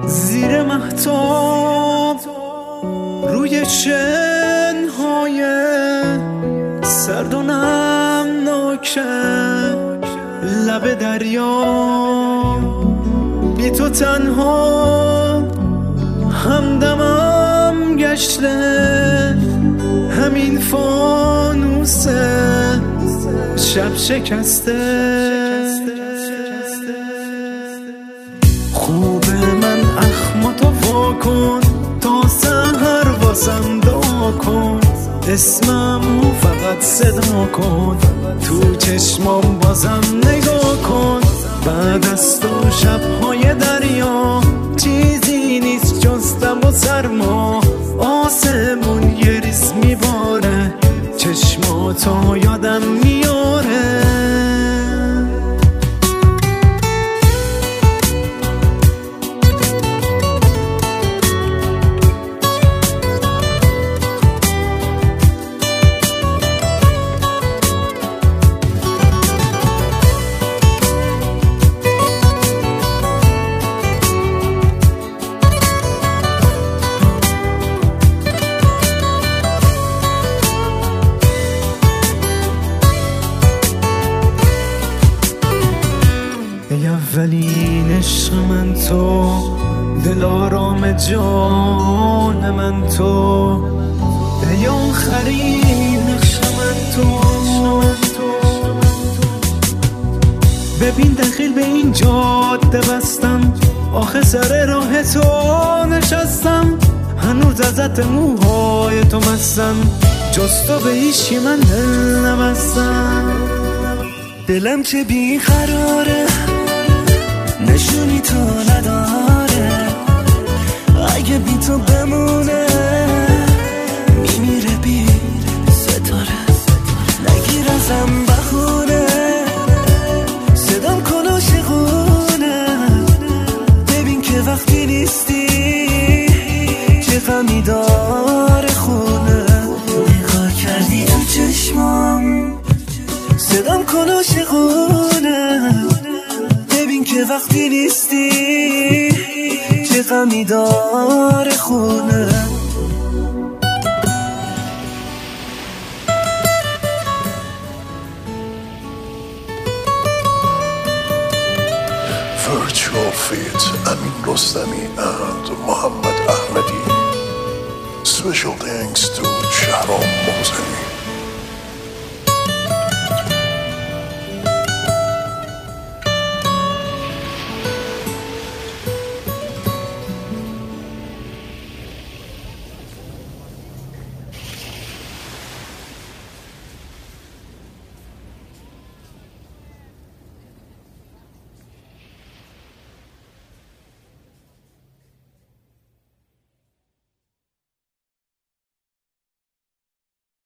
زیر مهتاب روی شنهای سرد و نمناک لب دریا، بی تو تنها همدمم گشته همین فانوس شب شکسته. خوبه من اخماتو واکن تا سحر واسم دعا کن، اسممو فقط صدا کن، تو چشمام بازم نگاه کن. بعد از تو شبهای دریا چیزی نیست جز دم و سرما، آسمون یه ریز میباره، چشماتو یادم میاره. ای اولین عشق من تو، دل آرام جان من تو، ای آخرین نقش من تو. ببین دخیل به این جاده بستم، آخه سر راه تو نشستم، هنوز ازت موهای تو مستم، جز تو به هیچی من دل نبستم. دلم چه بیقراره، نشونی تو نداره، اگه بی تو بمونه میمیره بی ستاره. نگیر ازم بخونه، صدام کن عاشقونه، ببین که وقتی نیستی چه غمی داره خونه. نگاه کردی تو چشمام، صدام کن عاشقونه، ببین که وقتی نیستی چه غمی داره خونه. Virtual Fit Amin Rostami and Muhammad Ahmadi. Special thanks to Shahram Mohseni.